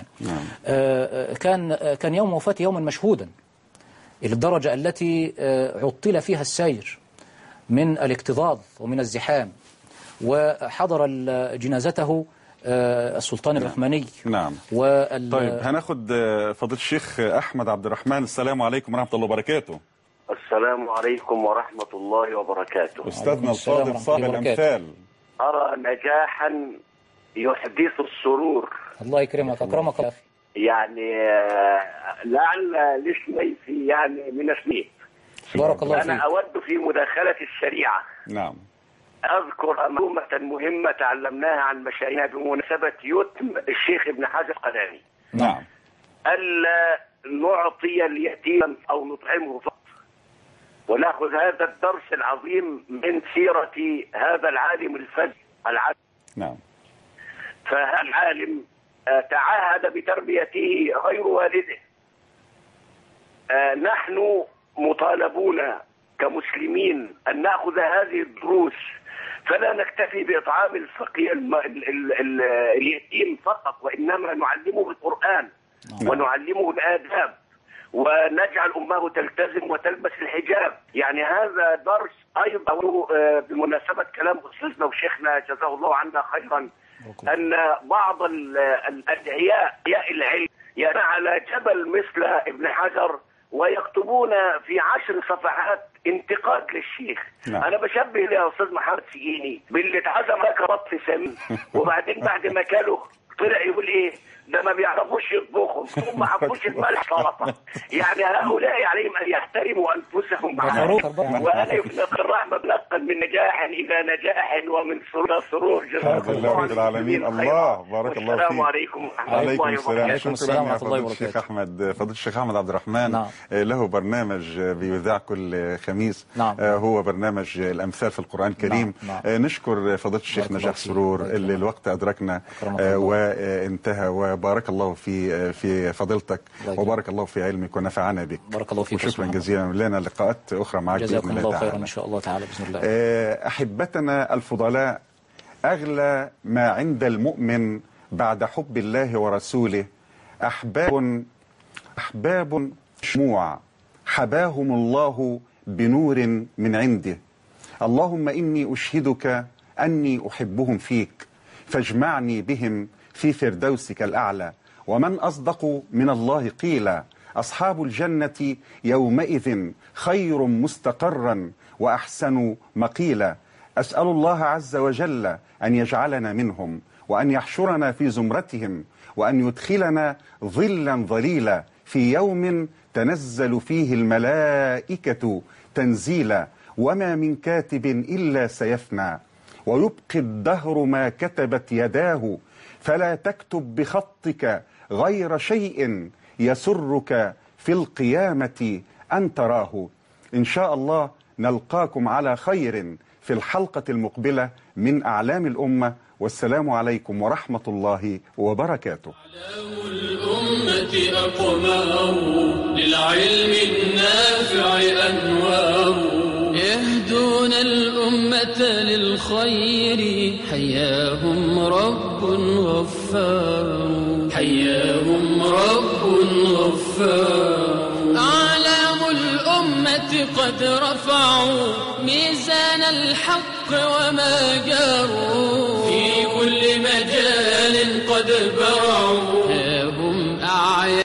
C: كان يوم وفاته يوما مشهودا إلى الدرجة التي عطل فيها السير من الاكتظاظ ومن الزحام، وحضر جنازته السلطان العثماني.
B: طيب هناخد فضيلة الشيخ أحمد عبد الرحمن. السلام عليكم ورحمة الله وبركاته.
G: السلام عليكم ورحمة الله وبركاته.
B: أستاذنا الفاضل صاحب الأمثال،
G: أرى نجاحا يحدث السرور.
C: الله يكرمك، أكرمك يا أخي.
G: يعني لعل لسميتي يعني من اسمي.
C: بارك الله فيك.
G: أنا أود في مداخلة الشريعة أذكر معلومة مهمة تعلمناها عن مشايخنا بمناسبة يتم الشيخ ابن حجر العسقلاني. ألا نعطي اليتيم أو نطعمه فقط، ونأخذ هذا الدرس العظيم من سيرة هذا العالم الفذ العالم. فهذا العالم تعهد بتربيته غير والده. نحن مطالبون كمسلمين أن نأخذ هذه الدروس، فلا نكتفي بإطعام الفقير اليتيم فقط، وإنما نعلمه القرآن ونعلمه الآداب، ونجعل أمه تلتزم وتلبس الحجاب. يعني هذا درس أيضا بمناسبة كلام أستاذنا وشيخنا جزاه الله عنا خيرا، أن بعض الأدعياء العلم يأتون على جبل مثل ابن حجر ويكتبون في 10 صفحات انتقاد للشيخ. أنا بشبه يا أستاذ محمد سجيني باللي اتعزم لك رط سمين، وبعدين بعد ما كاله طلع يقول إيه ده ما بيعرفوش يطبخهم، هم ما حبوش الملح سلطه. يعني هؤلاء عليهم ان يحترموا انفسهم. وانا يفلق الرحمه بنقل من نجاح الى نجاح ومن سرور سرور.
B: جزاك الله رب العالمين. الله بارك الله فيك.
G: السلام عليكم ورحمه الله وبركاته.
B: شكرا يا فضيلة الشيخ احمد. فضيلة الشيخ احمد عبد الرحمن له برنامج بيذاع كل خميس، هو برنامج الامثال في القران الكريم. نشكر فضيلة الشيخ نجاح سرور اللي الوقت ادركنا وانتهى، وبارك الله في فضيلتك، وبارك الله في علمك ونفعنا بك.
C: بارك الله فيك.
B: وشكرا جزيلا. لنا لقاءات اخرى معك
C: جزاكم الله خيرا ان شاء الله تعالى باذن الله.
B: احبتنا الفضلاء، اغلى ما عند المؤمن بعد حب الله ورسوله احباب شموع حباهم الله بنور من عنده. اللهم اني اشهدك اني احبهم فيك، فاجمعني بهم في فردوسك الأعلى. ومن أصدق من الله قيلا. أصحاب الجنة يومئذ خير مستقرا وأحسن مقيلا. أسأل الله عز وجل أن يجعلنا منهم، وأن يحشرنا في زمرتهم، وأن يدخلنا ظلا ظليلا في يوم تنزل فيه الملائكة تنزيلا. وما من كاتب إلا سيفنى، ويبقي الدهر ما كتبت يداه، فلا تكتب بخطك غير شيء يسرك في القيامة أن تراه. إن شاء الله نلقاكم على خير في الحلقة المقبلة من أعلام الأمة، والسلام عليكم ورحمة الله وبركاته.
A: أعلام الأمة أقمار، للعلم النافع أنوار، يهدون الأمة للخير. حياهم رب غفار، حياهم رب غفار. أعلام الأمة قد رفعوا ميزان الحق وما جاروا، في كل مجال قد برعوا